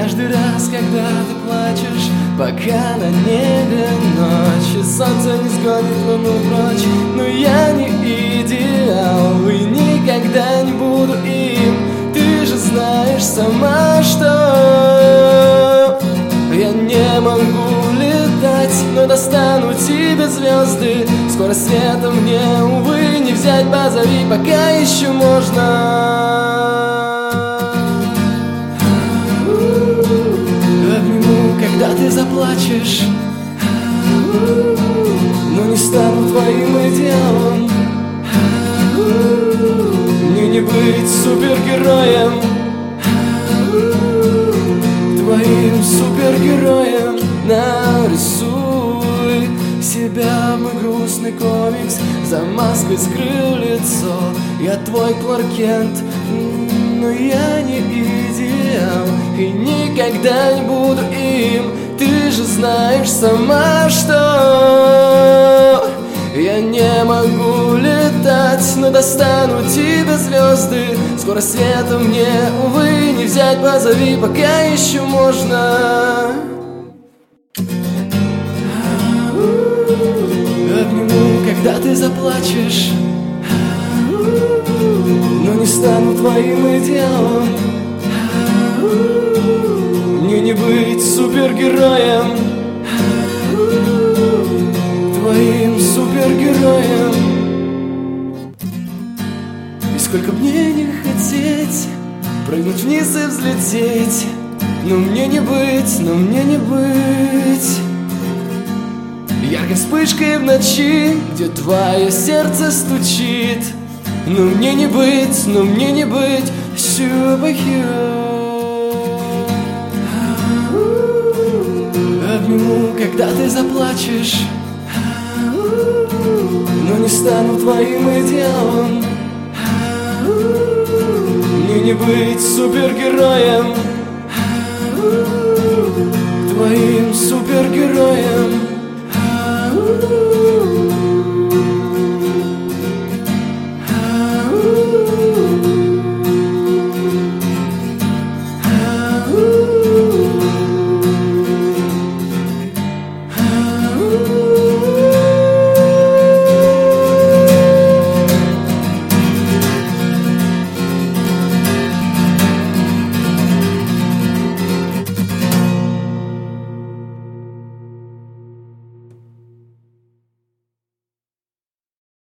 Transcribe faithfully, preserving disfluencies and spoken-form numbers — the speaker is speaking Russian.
каждый раз, когда ты плачешь, пока на небе ночь и солнце не сгонит луну прочь. Но я не идеал и никогда не буду им. Ты же знаешь сама, что я не могу летать, но достану тебе звезды. Скоро света мне, увы, не взять, позови, пока еще можно. Обниму, когда ты заплачешь, но не стану твоим идеалом. Мне не быть супергероем, твоим супергероем. Нарисуй себя, мой грустный комикс, за маской скрыл лицо. Я твой Кларк Кент, но я не идеал и никогда не буду им. Ты же знаешь сама, что я не могу летать, но достану тебе звезды. Скоро света мне, увы, не взять, позови, пока еще можно. Обниму, когда ты заплачешь, но не стану твоим идеалом. Мне не быть супергероем, твоим супергероем. И сколько мне не хотеть прыгнуть вниз и взлететь, но мне не быть, но мне не быть яркой вспышкой в ночи, где твое сердце стучит. Но мне не быть, но мне не быть superhero. Обниму, когда ты заплачешь, но не стану твоим идеалом. Мне не быть супергероем, твоим супергероем.